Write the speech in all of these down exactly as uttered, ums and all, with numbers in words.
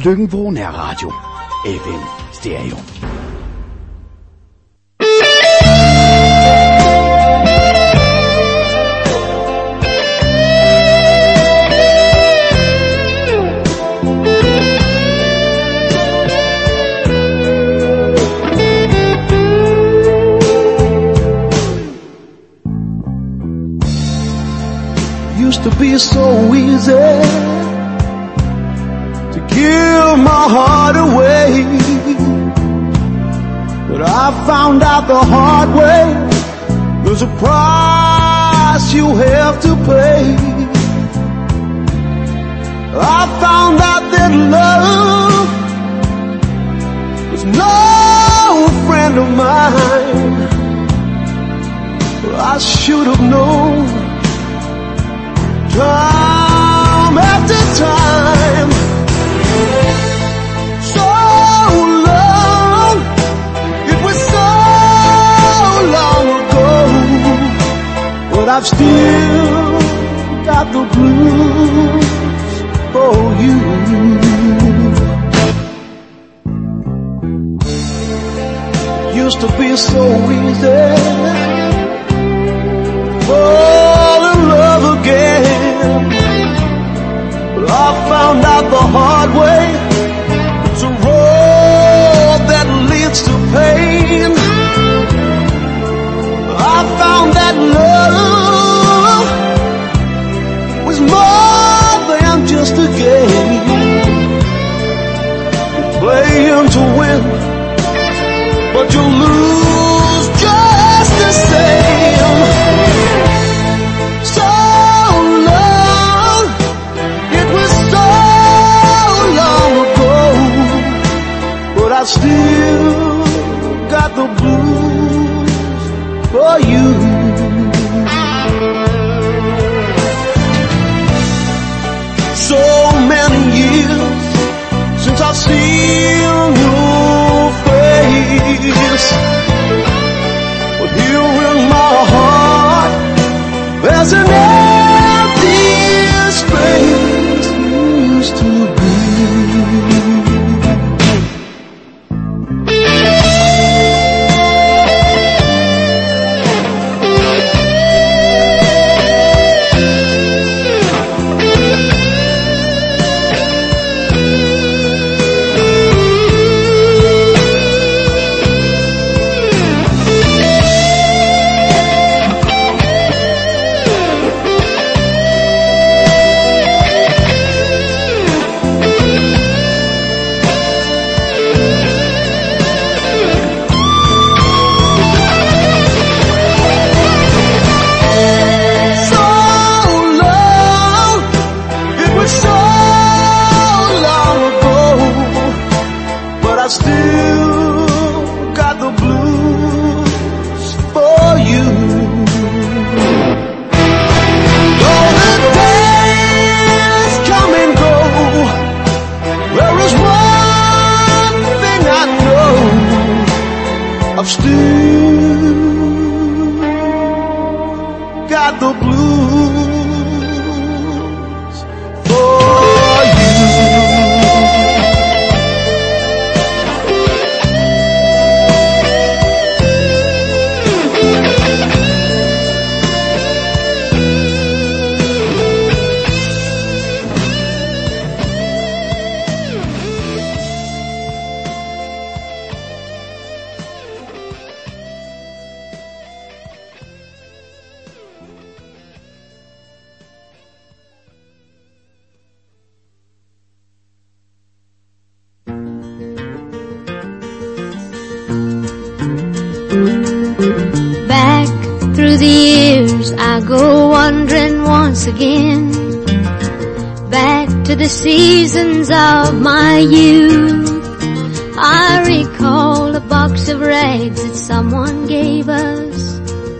Lykken Nærradio. F M Stereo. Used to be so easy to give my heart away, but I found out the hard way there's a price you have to pay. I found out that love was no friend of mine. I should have known time after time. So long, it was so long ago, but I've still got the blues for you. Used to be so easy fall in love again, but I found out the hard way it's a road that leads to pain. I found that love was more than just a game. You're playing to win, but you lose just the same. So long, it was so long ago, but I still got the blues for you. So many years since I've seen your face, but here in my heart there's an empty space used to be. Back through the years I go wandering once again, back to the seasons of my youth. I recall a box of rags that someone gave us,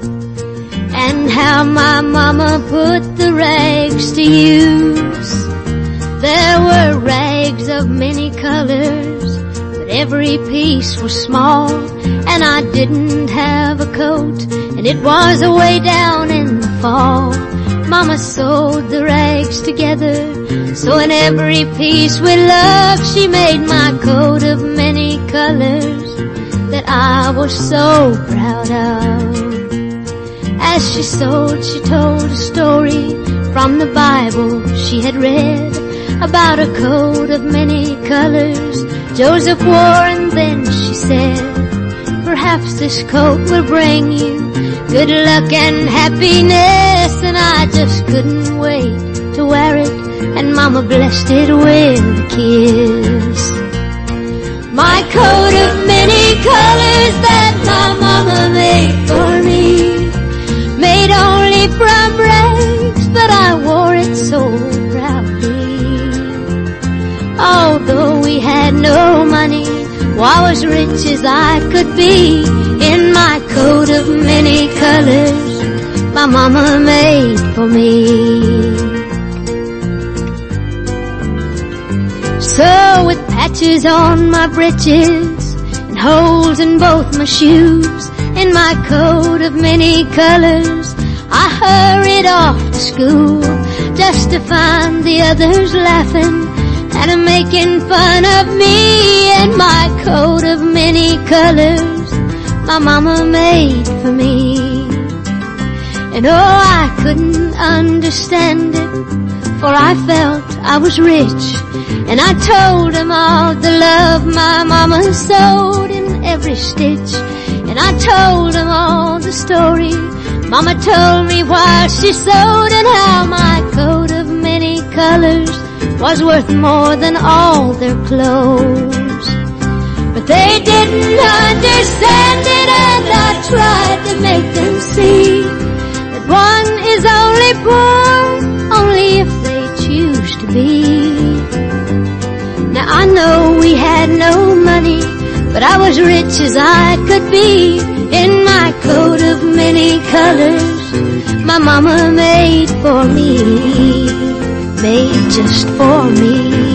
and how my mama put the rags to use. There were rags of many colors, but every piece was small, and I didn't have a coat, and it was away down in the fall. Mama sewed the rags together, so in every piece with love she made my coat of many colors that I was so proud of. As she sewed, she told a story from the Bible she had read about a coat of many colors Joseph wore, and then she said, perhaps this coat will bring you good luck and happiness. And I just couldn't wait to wear it, and Mama blessed it with a kiss. My coat of many colors that my Mama made for me, made only from rags, but I wore it so proudly. Although we had no money, well, I was rich as I could be in my coat of many colors my Mama made for me. So with patches on my breeches and holes in both my shoes, in my coat of many colors I hurried off to school, just to find the others laughing and making fun of me and my coat of many colors my Mama made for me. And oh, I couldn't understand it, for I felt I was rich, and I told them all the love my Mama sewed in every stitch. And I told them all the story Mama told me while she sewed, and how my coat of many colors was worth more than all their clothes. But they didn't understand it, and I tried to make them see that one is only poor only if they choose to be. Now I know we had no money, but I was rich as I could be in my coat of many colors my Mama made for me, made just for me.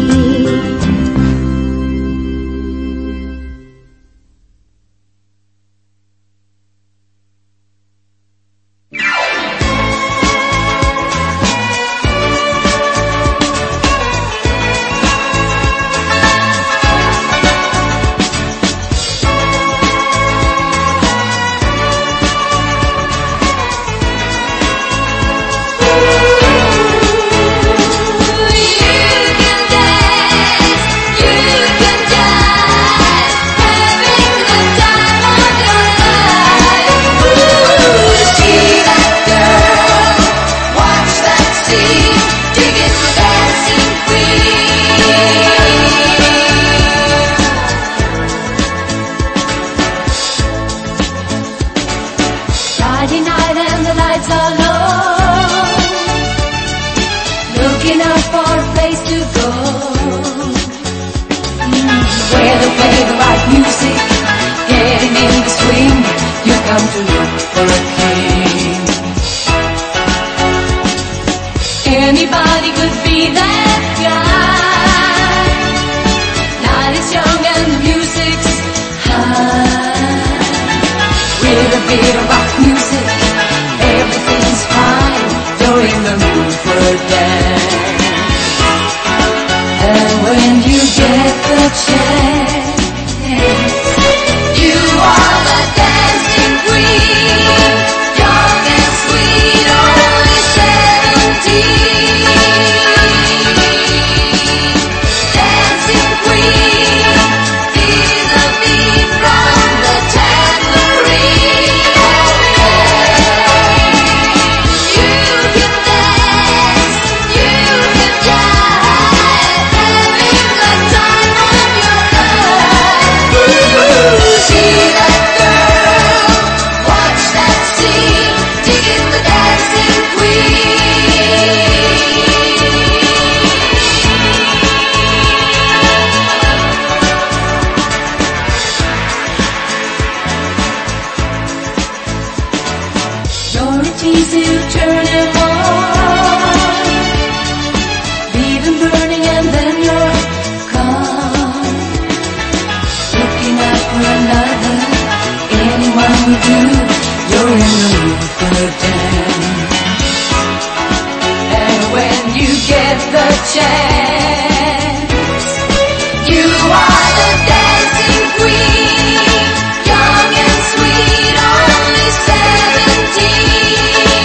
chance. You are the dancing queen, young and sweet, only seventeen.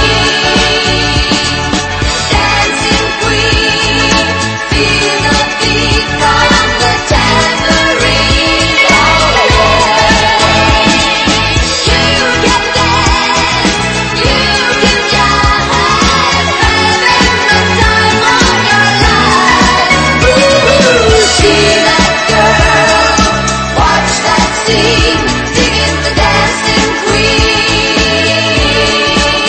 Dancing queen, feel the beat from the tambourine. You can dance, you can jive, having the time of your life. Ooh, see that girl, watch that scene, singing the dancing queen.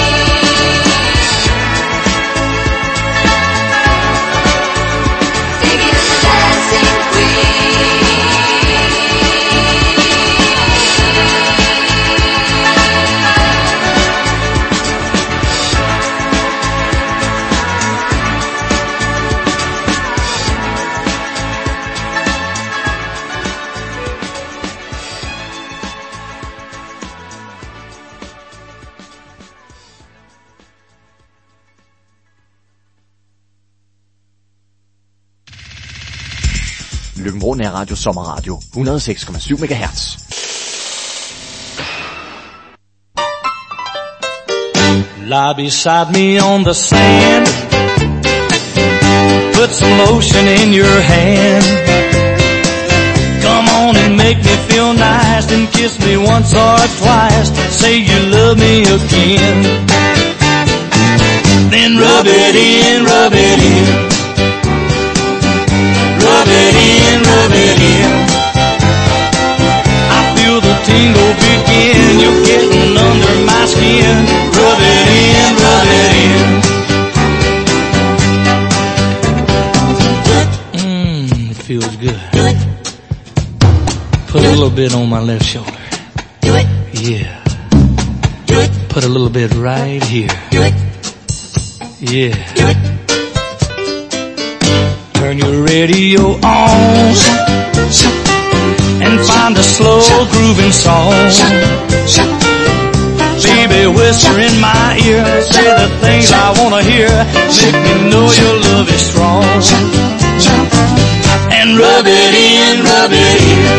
Singing the dancing queen. Løkken-Vrå Nærradio Sommerradio et hundrede og seks komma syv megahertz. Lie beside me on the sand, put some lotion in your hand. Come on and make me feel nice, then kiss me once or twice, say you love me again. Then rub it in, rub it in, rub it in, rub it in. I feel the tingle begin, you're getting under my skin. Rub it in, rub it in. Mmm, it feels good. Put a little bit on my left shoulder. Yeah. Put a little bit right here. Yeah. Turn your radio on and find a slow grooving song. Baby, whisper in my ear, say the things I wanna hear, make me know your love is strong. And rub it in, rub it in,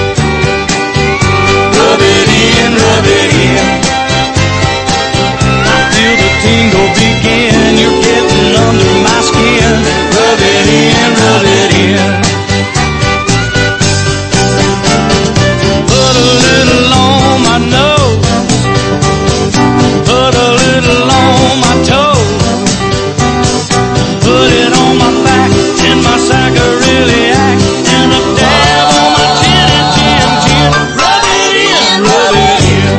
rub it in, rub it in. I feel the tingle begin, you're getting under my skin. Rub it in, rub it in. Put a little on my nose, put a little on my toes, put it on my back, in my sack I really act, and a dab on my chin and chin, chin. Rub it in, rub it in,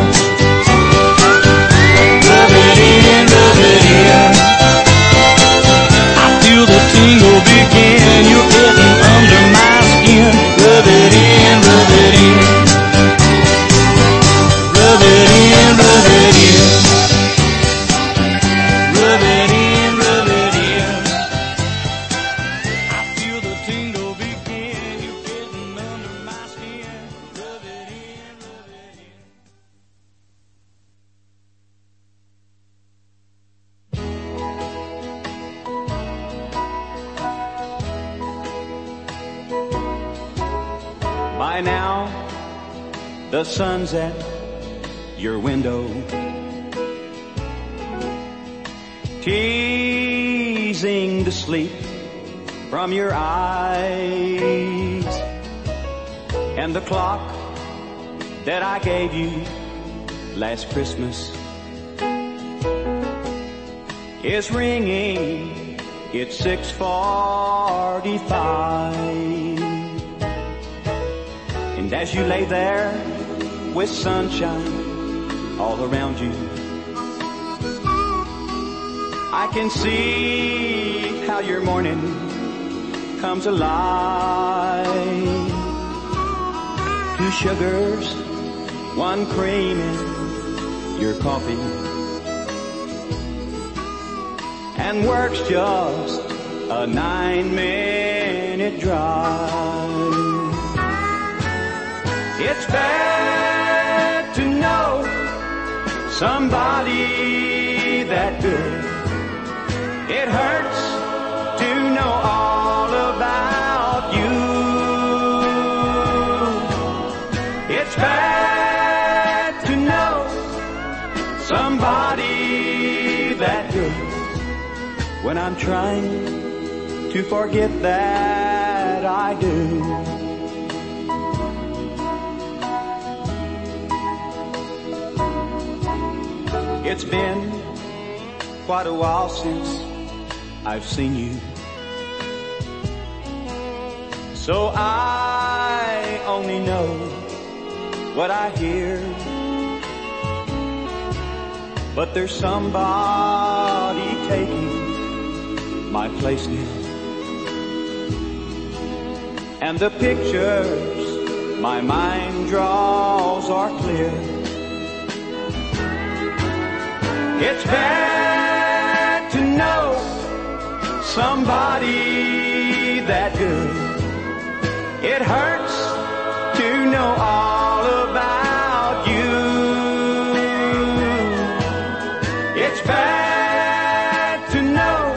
rub it in, rub it in. I feel the tingle begin, you're getting under my skin. Rub it in, rub it in, rub it in, rub it in, rub it in, rub it in. I feel the tingle begin, you're getting under my skin. Rub it in, rub it in. By now, the sun's at your window, teasing the sleep from your eyes. And the clock that I gave you last Christmas is ringing, it's six forty-five. And as you lay there with sunshine all around you, I can see how your morning comes alive. Two sugars, one cream in your coffee, and work's just a nine-minute drive. It's bad to know somebody that good. It hurts to know somebody that good when I'm trying to forget that I do. It's been quite a while since I've seen you, so I only know what I hear. But there's somebody taking my place now, and the pictures my mind draws are clear. It's bad to know somebody that good. It hurts to know all about you. It's bad to know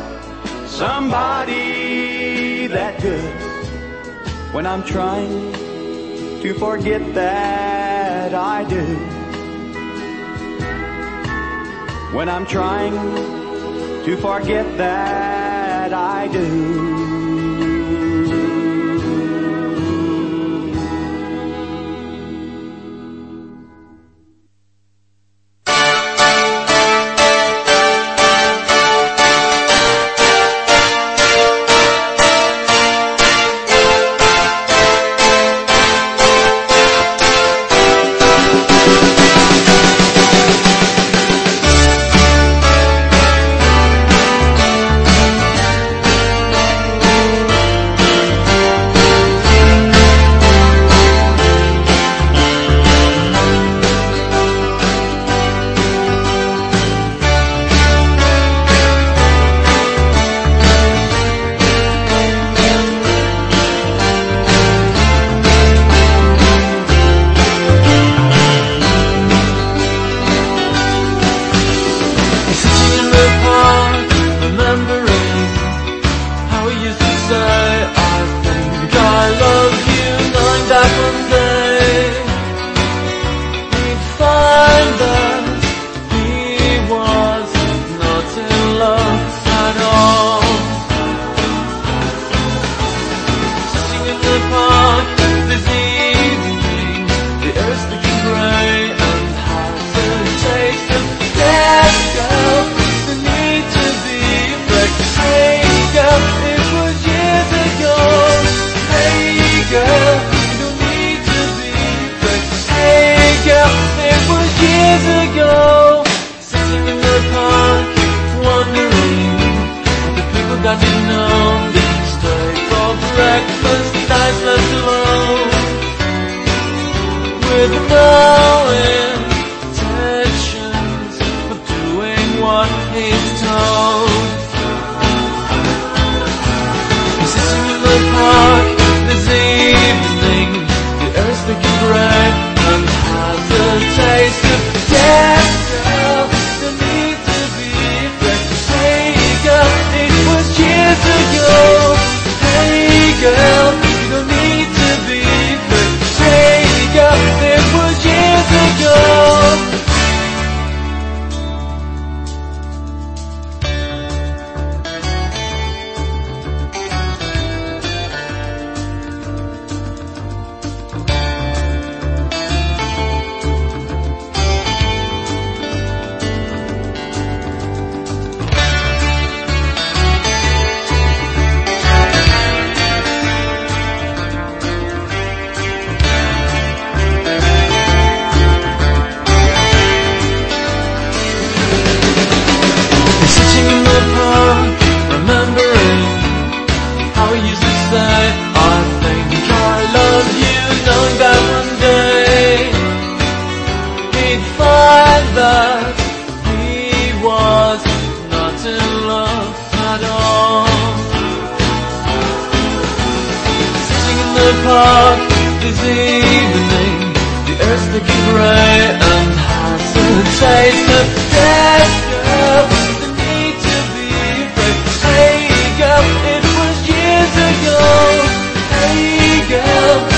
somebody that good when I'm trying to forget that I do. When I'm trying to forget that I do.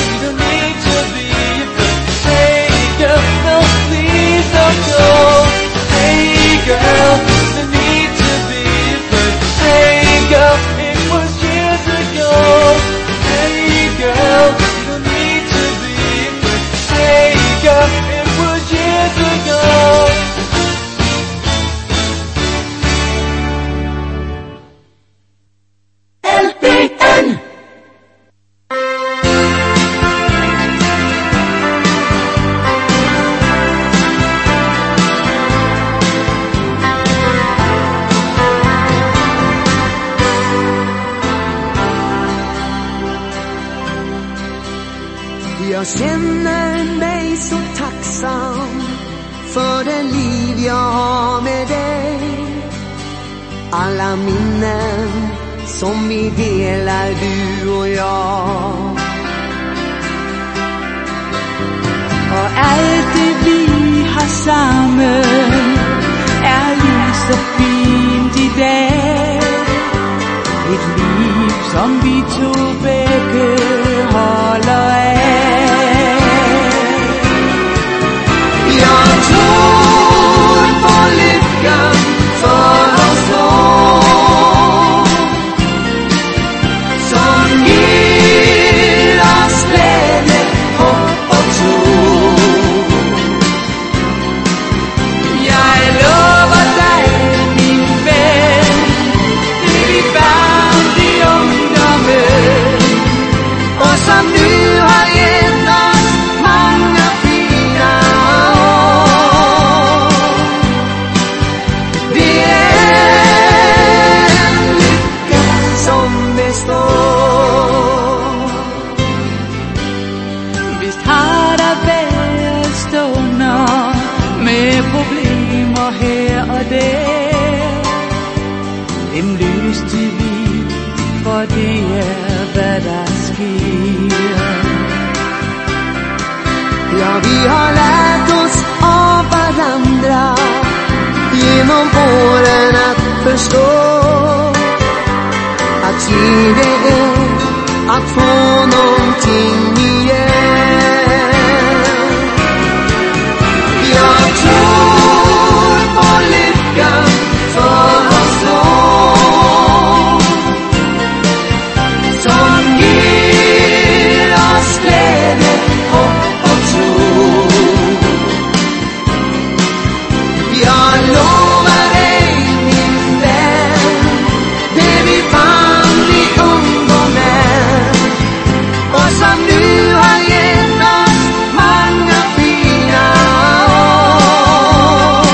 Please don't go. Jag känner mig så tacksam för det liv jag har med dig. Alla minnen som vi delar, du och jag. Og alt det vi har sammen er lige så fint i dag. Et liv som vi to begge holder af. Jag tror på lyckan för oss två, som ger oss glädje, hopp och tro. Jag lovar dig, min vän, det vi band i ungdomen och som nu har gett oss många fina år. Det är en lycka som består. Visst har der været stunder med problemer her og der. Dem løste vi, for det er hvad der sker. Ja, vi har lärt oss av varandra genom åren att förstå att ge det är att få någonting igen. Jag tror på lyckan för oss två, som ger oss glädje, hopp och tro. Jag lovar dig, min vän, det vi fann i ungdomen och som nu har gett oss många fina år.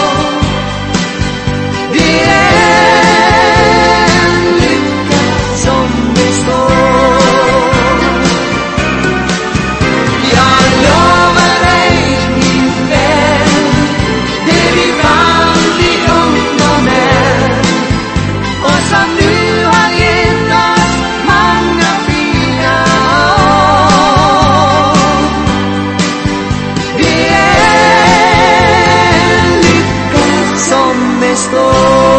Det är en lycka som består. Jag lovar dig, min vän, det vi fann i ungdomen och som nu har gett oss många fina år. Det är en lycka som består.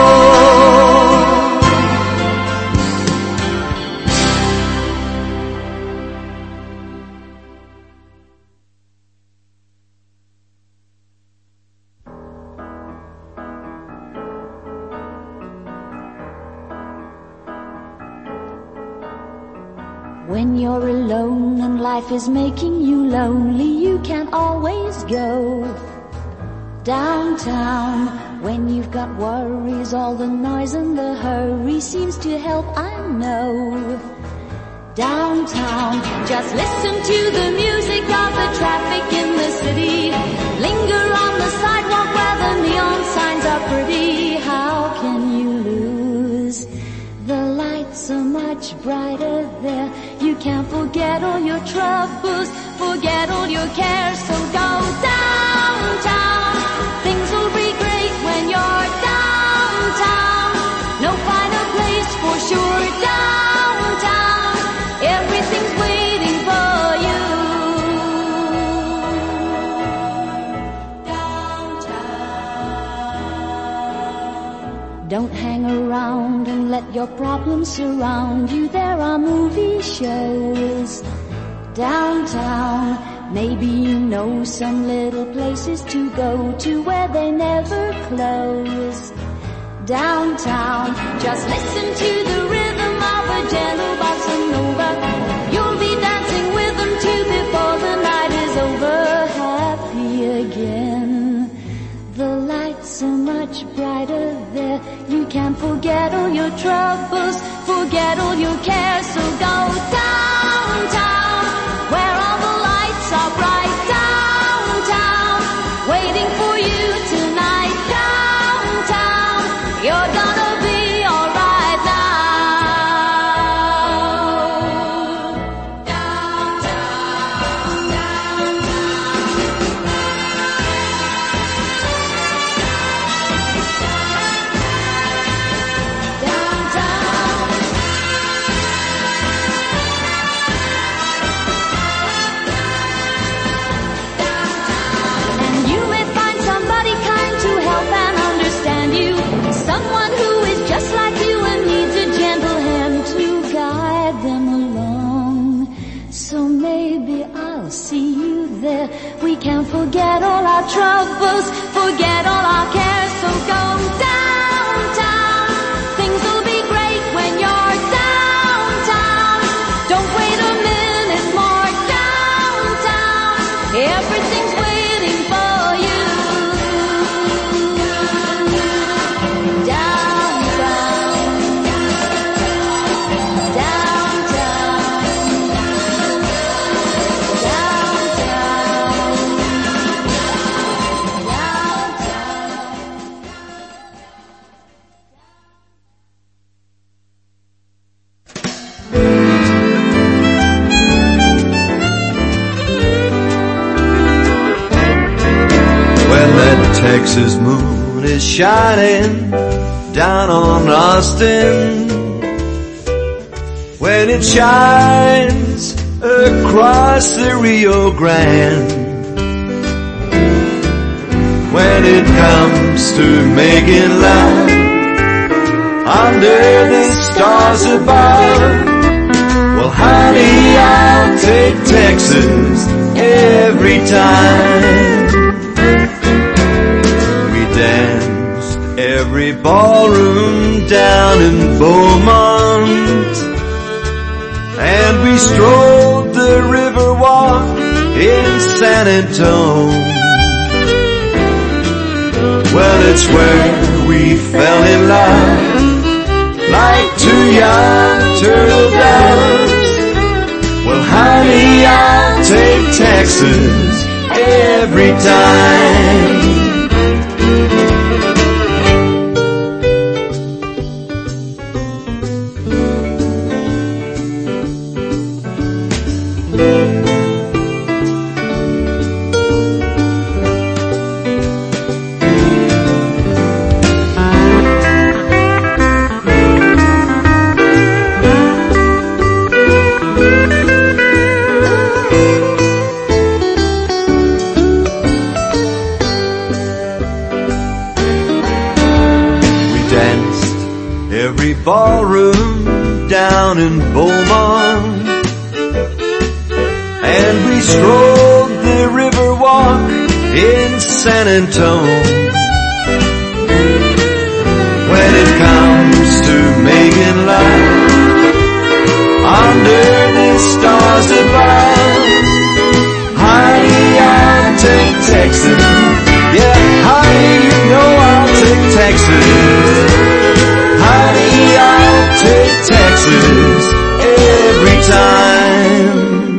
When you're alone and life is making you lonely, you can always go downtown. When you've got worries, all the noise and the hurry seems to help, I know. Downtown, just listen to the music of the traffic in the city. Linger on the sidewalk where the neon signs are pretty. How can you lose? The lights are much brighter there. You can't forget all your troubles, forget all your cares. So go downtown. Things will be great when you're downtown. No finer place for sure. Downtown, everything's waiting for you. Downtown. Don't hang around and let your problems surround you. There are movie shows downtown. Maybe you know some little places to go to where they never close. Downtown, just listen to the rhythm of a gentle bossa nova. You'll be dancing with them too before the night is over. Happy again. The lights are much brighter there. You can't forget all your troubles, forget all your cares. So go downtown, where all the lights are bright. Downtown, waiting for you tonight. Downtown, you're gonna be alright now. Downtown, downtown. Forget all our troubles, forget all our cares, so go downtown. Things will be great when you're downtown. Don't wait a minute more, downtown. Everything's waiting for you. Downtown, downtown, downtown, When that Texas moon is shining down on Austin, when it shines across the Rio Grande, when it comes to making love under the stars above, well honey, I'll take Texas every time. Danced every ballroom down in Beaumont, and we strolled the river walk in San Antone. Well, it's where we fell in love like two young turtle doves. Well, honey, I'll take Texas every time. Ballroom down in Beaumont, and we strolled the river walk in San Antone. When it comes to making love under the stars above, honey, I'll take Texas. Yeah, honey, you know I'll take Texas. Honey, I'll take Texas every time.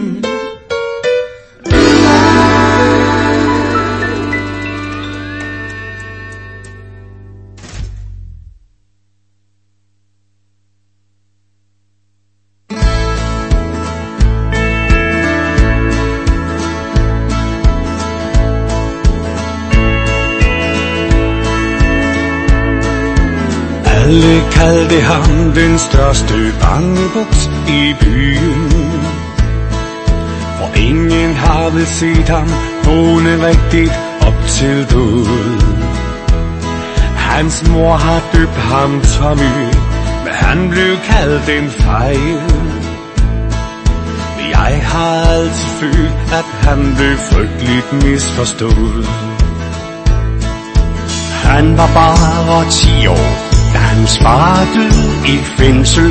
Alle kaldte ham den største bangebuks i byen, for ingen havde set ham vågne rigtigt op til død. Hans mor har døbt ham Tommy, men han blev kaldt en fejl. Jeg har altid følt, at han blev frygteligt misforstået. Han var bare ti år, da hans far døde i fængsel.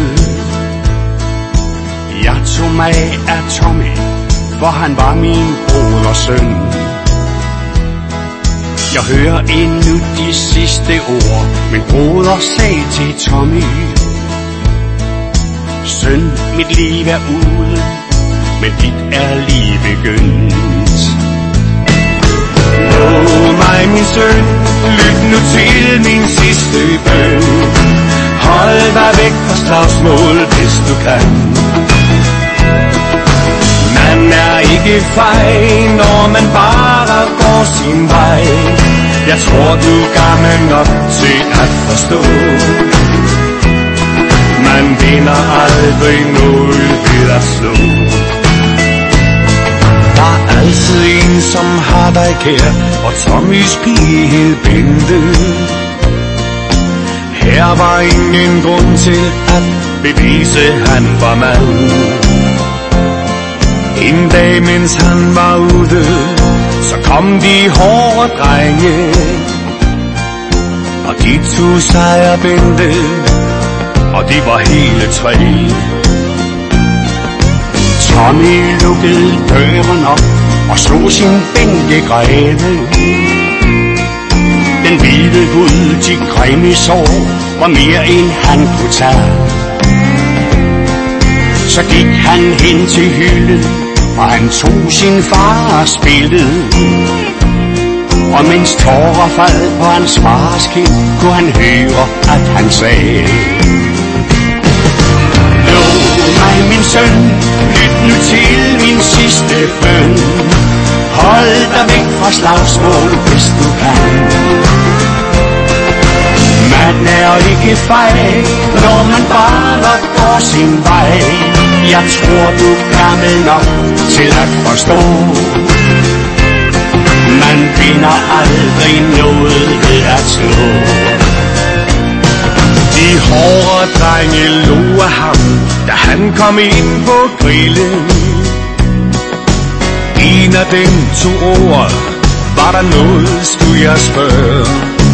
Jeg tog mig af Tommy, for han var min broders søn. Jeg hører endnu de sidste ord, min broder sagde til Tommy. Søn, mit liv er ude, men dit er lige begyndt. Åh mig, min søn, lyt nu til min sidste bøn. Hold dig væk fra slagsmål, hvis du kan. Man er ikke fej, når man bare går sin vej. Jeg tror, du er gammel nok til at forstå. Man vinder aldrig noget ved at slå. Der er altid en, som har dig kær, og Tommys pige hed Bente. Her var ingen grund til at bevise, han var mand. En dag, mens han var ude, Så kom de hårde drenge, og de to sejrbente, og de var hele tre. Tommy lukkede døren op og slog sin bænkegreve. Den hvide hud til grimme sår var mere end han kunne tage. Så gik han hen til hylden, og han tog sin fars billede. Og mens tårer faldt på hans fars kind, kunne han høre, at han sagde: Lov mig, min søn, lyt nu til min sidste bøn. Hold dig væk fra slagsmål, hvis du kan. Man er ikke fejl, når man bare går sin vej. Jeg tror, du er gammel nok til at forstå. Man vinder aldrig noget ved at slå. De hårde drenge lo af ham, da han kom ind på grillen. En af dem tog ordet: var der noget, skulle jeg spørge?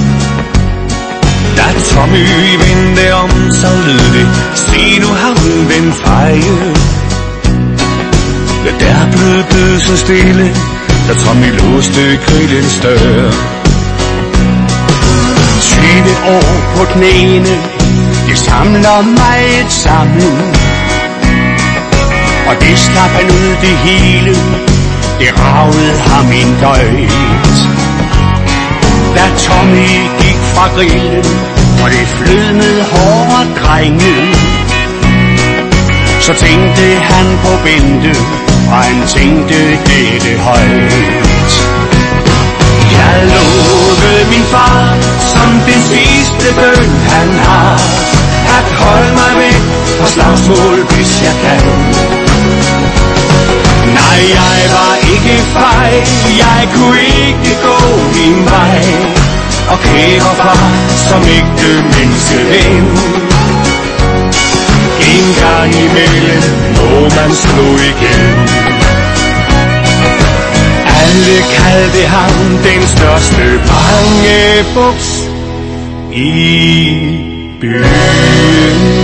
Da Tommy vendte om, så lød det: se nu ham den feje. Ja, der blev det så stille, da Tommy låste grillens dør. Tyve år på knæene, det samler mig et sammen. Og det slap han ud det hele, det ragede ham en døjt. Da Tommy gik fra grillen, og det flød med hårde drenge, så tænkte han på Bente, og han tænkte dette højt. Jeg lovede min far, som den sidste bøn han har, at holde mig væk fra slagsmål, hvis jeg kan. Nej, jeg var ikke fej, jeg kunne ikke gå min vej. Og kære far, som ægte menneskeven, en gang imellem må man slå igen. Alle kaldte ham den største bangebuks i byen.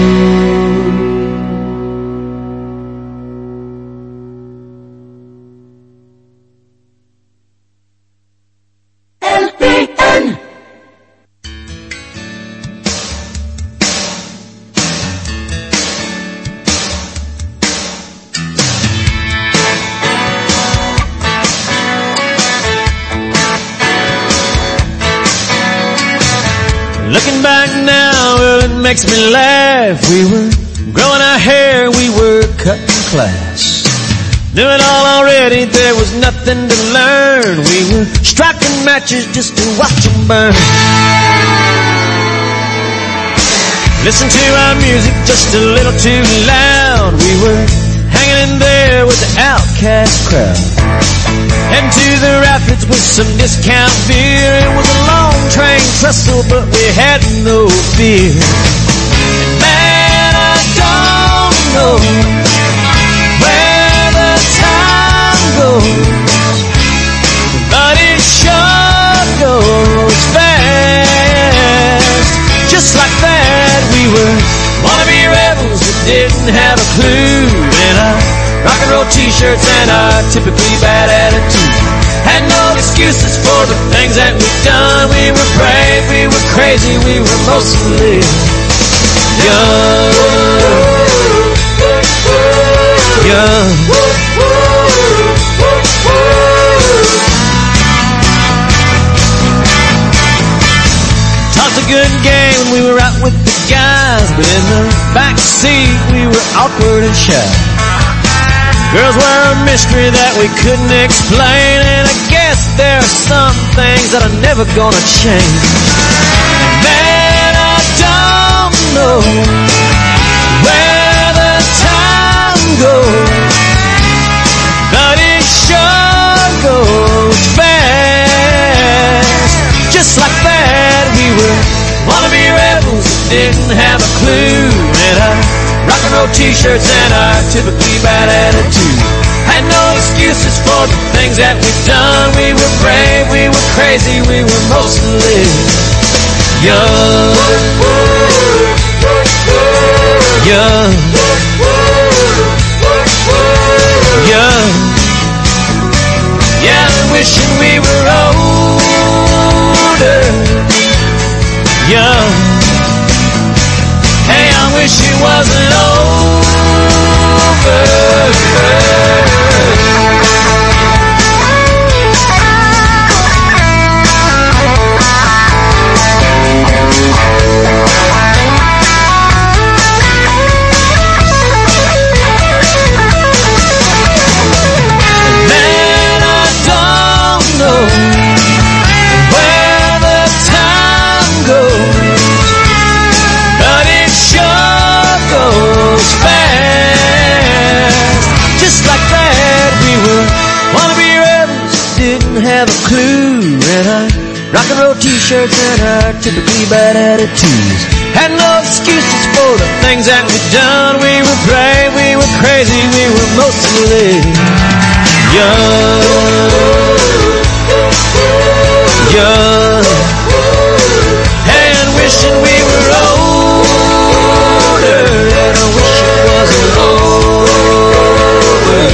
Looking back now, well, it makes me laugh. We were growing our hair, we were cutting class. Knew it all already, there was nothing to learn. We were striking matches just to watch them burn. Listen to our music just a little too loud. We were hanging in there with the outcast crowd. Heading to the rapids with some discount beer. It was a long train trestle, but we had no fear. And man, I don't know where the time goes, but it sure goes fast. Just like that, we were wannabe rebels that didn't have a clue. And our rock and roll t-shirts and our typically bad attitude had no excuses for the things that we've done. We were brave, we were crazy, we were mostly young. Young. Talked a good game when we were out with the guys, but in the back seat we were awkward and shy. Girls were a mystery that we couldn't explain, and I guess there are some things that are never gonna change. Man, I don't know where the time goes, but it sure goes fast. Just like that, we were wannabe rebels that didn't have a clue. And our rock and roll t-shirts and our typically bad attitude Had no excuses for the things that we've done. We were brave, we were crazy, we were mostly young. Young. Young. Yeah, wishing we were older. Young. Hey, I wish it wasn't over. Have a clue, and our rock and roll t-shirts and our typically bad attitudes. Had no excuses for the things that we'd done. We were brave, we were crazy, we were mostly young. Young. And wishing we were older, and I wish it wasn't over.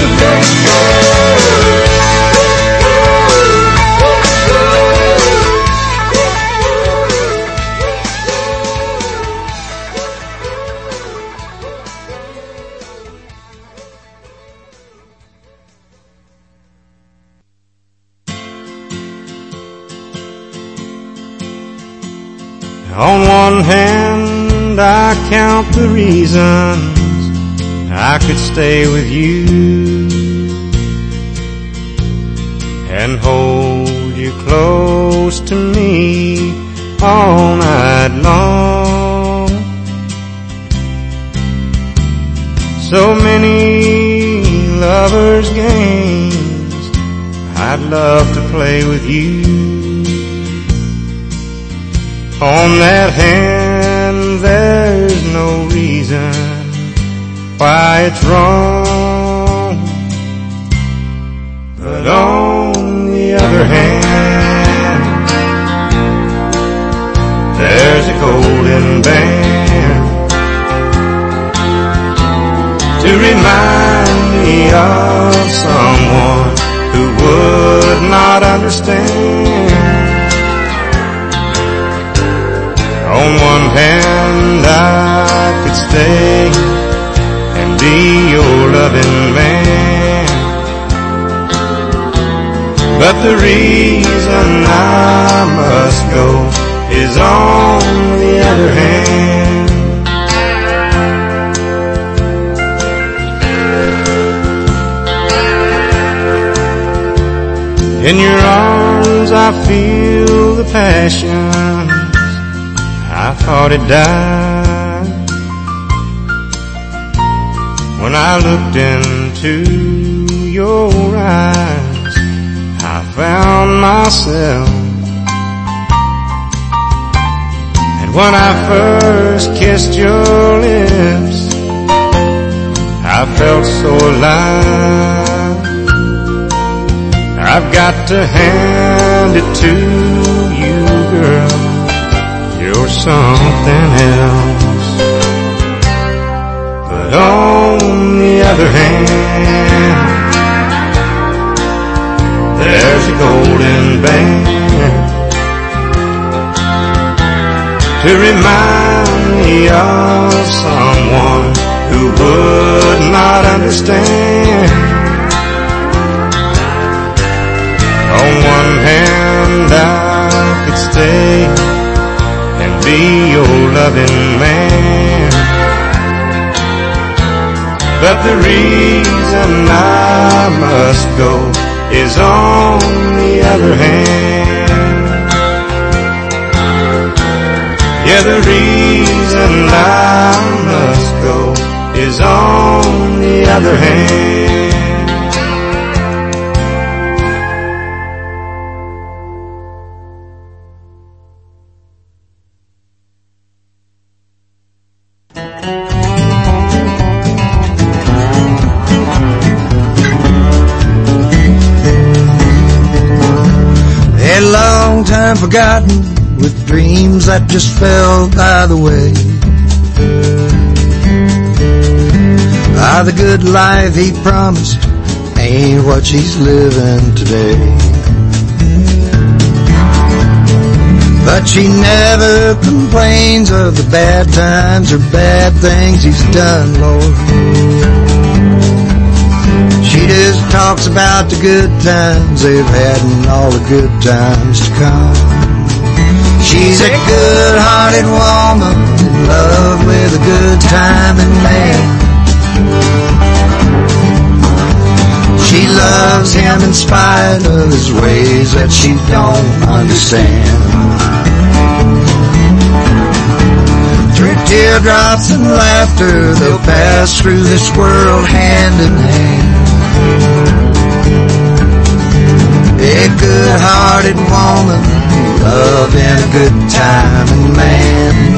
On one hand, I count the reasons I could stay with you and hold you close to me all night long. So many lovers' games I'd love to play with you. On that hand, there's no reason why it's wrong. But on the other hand, there's a golden band to remind me of someone who would not understand. On one hand, I could stay and be your loving man, but the reason I must go is on the other hand. In your arms I feel the passion I thought it died when I looked into your eyes. I found myself, and when I first kissed your lips, I felt so alive. I've got to hand it to you, girl, you're something else. But on the other hand, there's a golden band to remind me of someone who would not understand. On one hand, I could stay and be your loving man, but the reason I must go is on the other hand. Yeah, the reason I must go is on the other hand. forgotten with dreams that just fell by the way. Ah, the good life he promised ain't what she's living today. But she never complains of the bad times or bad things he's done, Lord. She just talks about the good times they've had and all the good times to come. She's a good-hearted woman in love with a good-timing man. She loves him in spite of his ways that she don't understand. Through teardrops and laughter, they'll pass through this world hand in hand. A good-hearted woman, love and a good-timing man.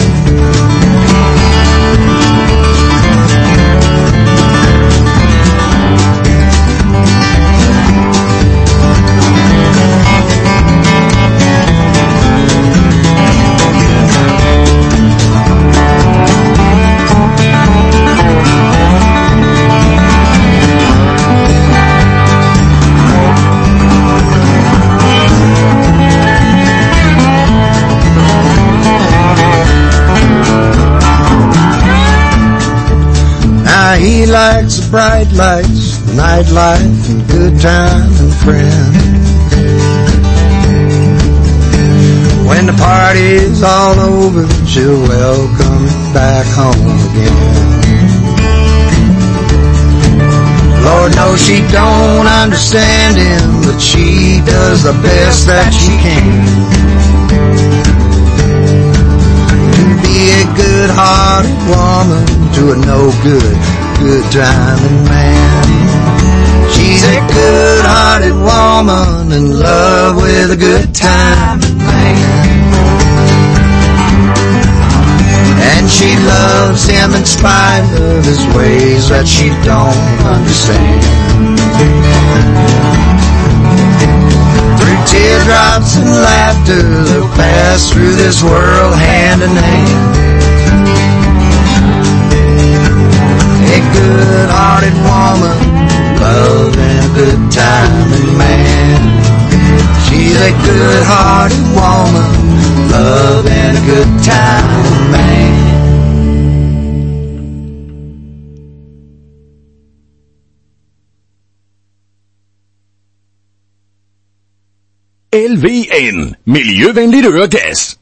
He likes the bright lights, the nightlife, and good time and friends. When the party's all over, she'll welcome him back home again. Lord knows she don't understand him, but she does the best that she can to be a good-hearted woman to a no-good, good-timing man. She's a good-hearted woman in love with a good-timing man. And she loves him in spite of his ways that she don't understand. Through teardrops and laughter, they'll pass through this world hand in hand. A good-hearted woman, love and a good-timing man. She's a good-hearted woman, love and a good-timing man. L V N, miljøvenligt øregas.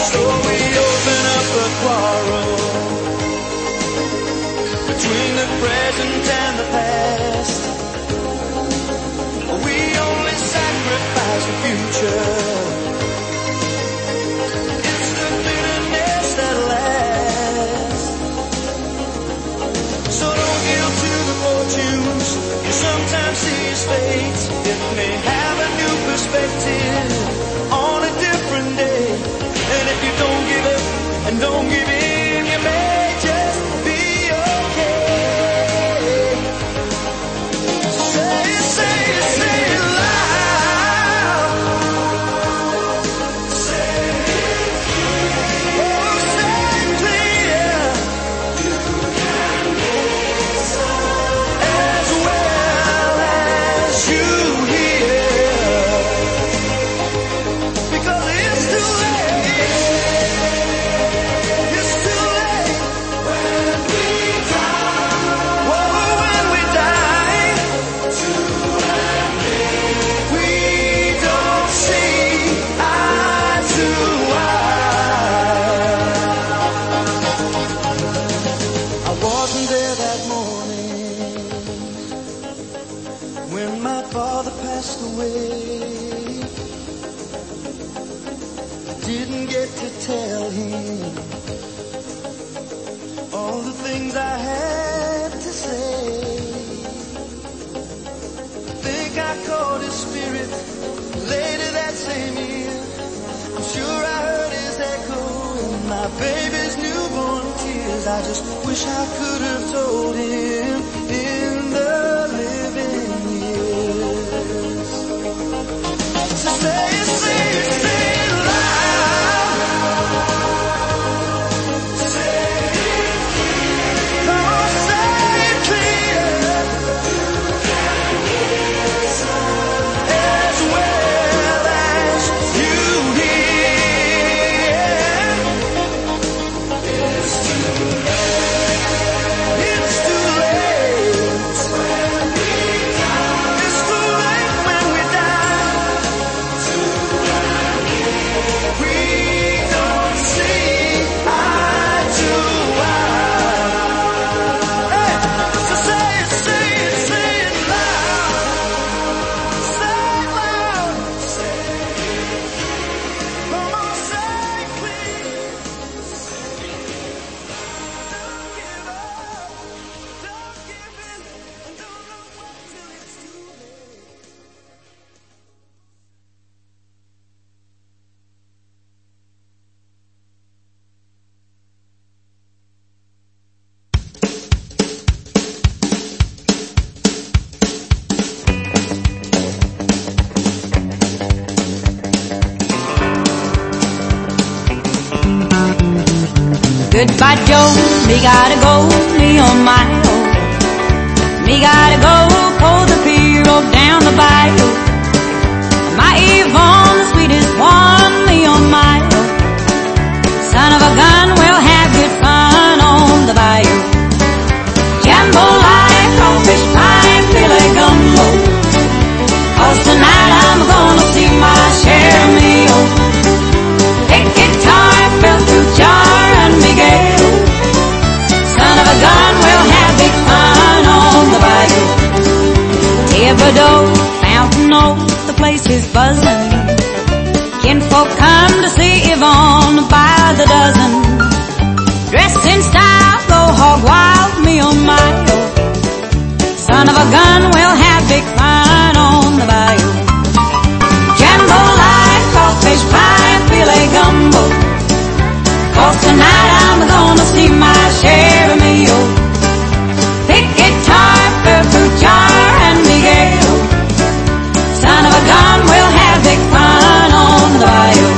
So we open up a quarrel between the present and the past. We only sacrifice the future. It's the bitterness that lasts. So don't yield to the fortunes you sometimes see as fate. It may have a new perspective on a different day. And if you don't give up and don't give in, you may just be okay. Say it, say it, say it loud. Say it clear. Oh, say it clear. You can listen as well as you hear. Because it's too late. It's too late when we die. Whoa, when we die. We don't see eye to eye. I wasn't there that morning when my father passed away. I didn't get to tell him all the things I had to say. I think I caught his spirit later that same year. I'm sure I heard his echo in my baby's newborn tears. I just wish I could have told him in the living years. So say it, say it, say it loud. Say it clear. Oh, say it clear. As well as you hear. It's too late. It's too late when we die. It's too late when we die. We don't see eye to eye. Hey, so say it, say it, say it loud. Say it loud. Say it. Come on, say it clear. Don't give up. Don't give in. And don't look back till it's too late. Goodbye, Joe. Me gotta go, me on my own. Me gotta go, pull the pier road down the bayou. My Yvonne, the sweetest one, me on my own. Son of a gun, we'll have good fun on the bayou. Jambalaya, crawfish pie, and filet gumbo. 'Cause tonight I'm gonna see my share of meals. Pick guitar, fell through jar, and Miguel. Son of a gun, we'll have big fun on the bayou. Thibodeau, Fountain Oak, the place is buzzing. Kinfolk come to see Yvonne by the dozen. Dressed in style, go hog wild, me on my own. Son of a gun, we'll have big fun on the bayou. Jambalaya, crawfish pie, and filet gumbo. 'Cause tonight I'm gonna see my share of meal. Pick guitar, fell through jar, and Miguel. Son of a gun, we'll have big fun on the bayou.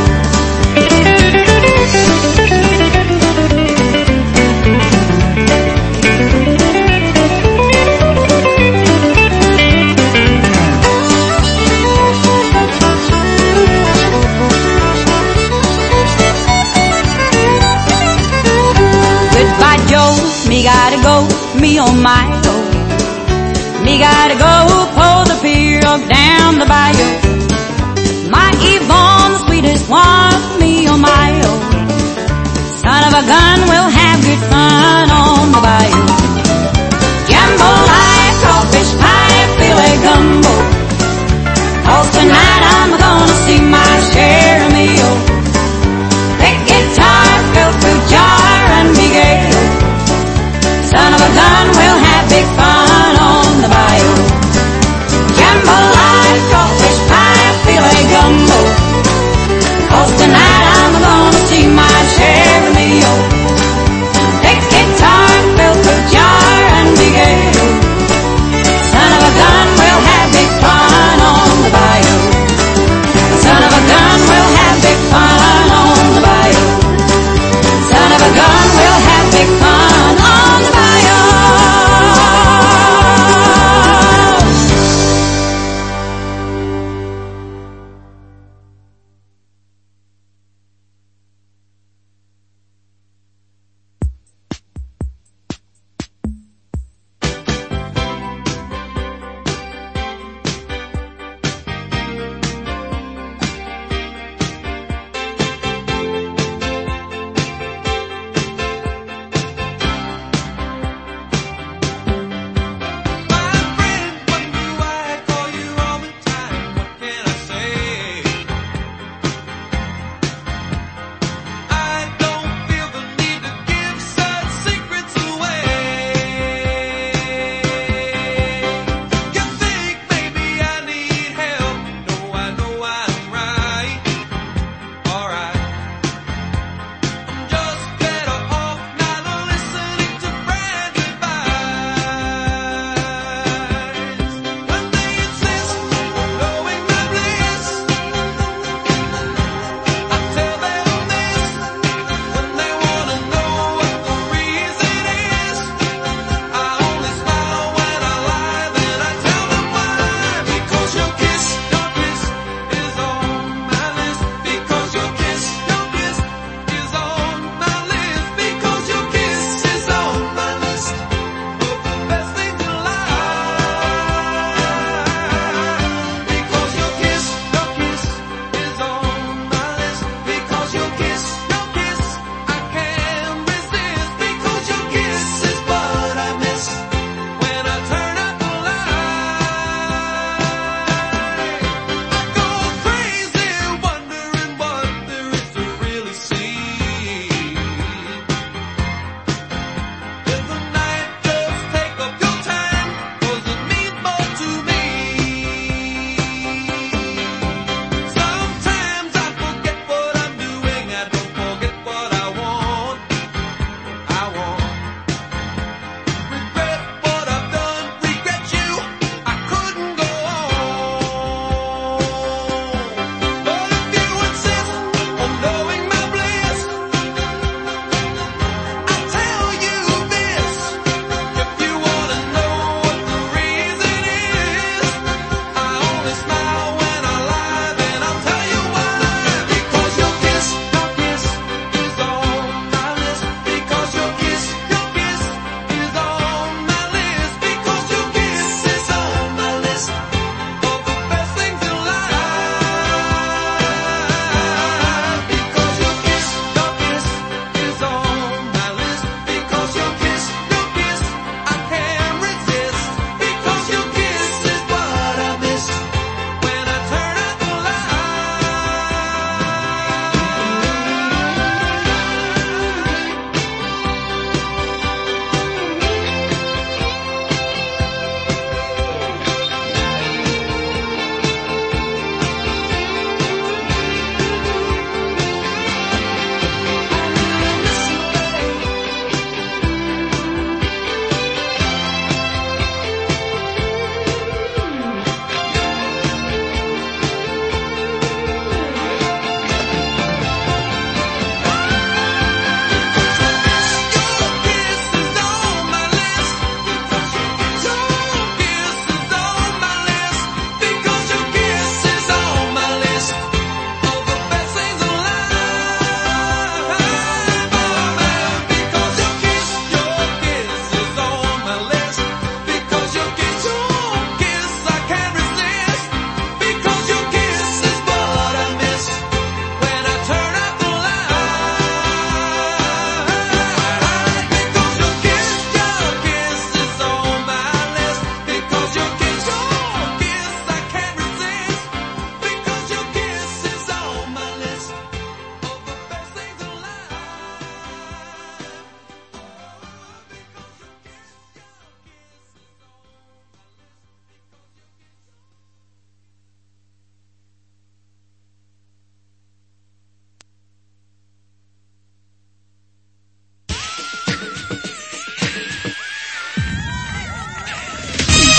Goodbye, Joe. Me gotta go, me on my own. Me gotta go, pull the pier up down the bayou. My Yvonne, the sweetest one, me on my own. a gun, we'll have good fun on the bayou. Jambalaya, crawfish pie, filet gumbo. 'Cause tonight I'm gonna see my share of meal. Big guitar, fill through jar and big ale. Son of a gun, we'll have big fun on the bayou. Jambalaya, crawfish pie, filet gumbo. 'Cause tonight I'm gonna see my share of meal.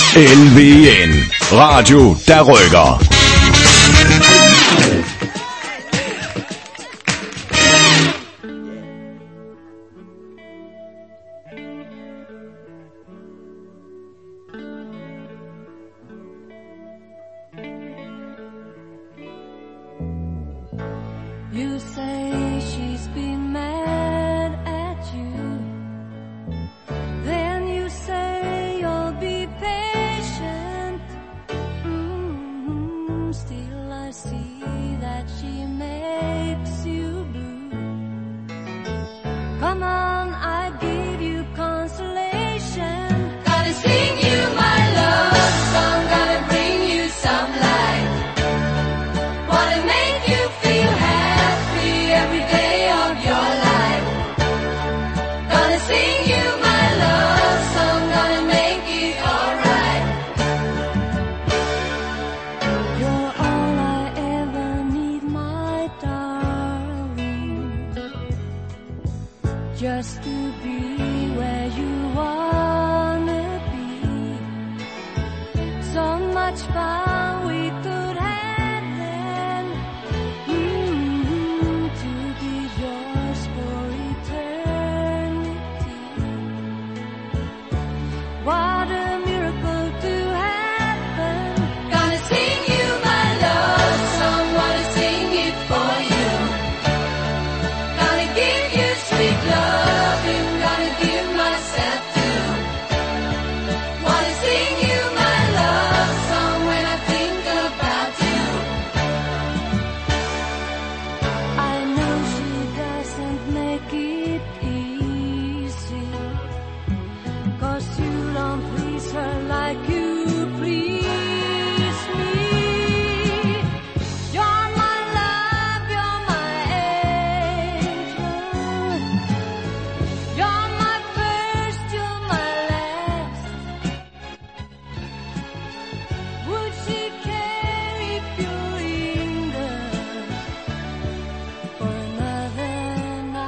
L V N. Radio, der rykker. You say she's been mad at you. Then you say you'll be patient. Mm-hmm. Still I see that she makes you blue. Come on, I give you consolation. Gonna sing you my love song, gonna bring you some light. Wanna make you feel happy every day of your life. Gonna sing you my love song, gonna make it alright. You're all I ever need, my darling. Just to be where you wanna be. So much fun.